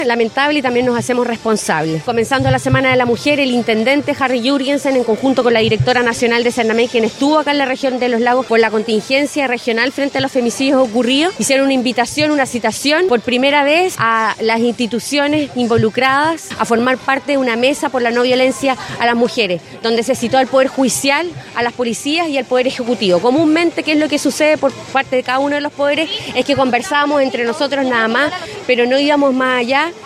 lamentable y también nos hacemos responsables. Comenzando la Semana de la Mujer, el intendente Harry Jurgensen, en conjunto con la directora nacional de Senamey, quien estuvo acá en la región de Los Lagos por la contingencia regional frente a los femicidios ocurridos, hicieron una invitación, una citación por primera vez a las instituciones involucradas a formar parte de una mesa por la no violencia a las mujeres, donde se citó al Poder Judicial, a las policías y al Poder Ejecutivo. Comúnmente, ¿qué es lo que sucede por parte de cada uno de los poderes? Es que conversábamos entre nosotros nada más, pero no íbamos más allá.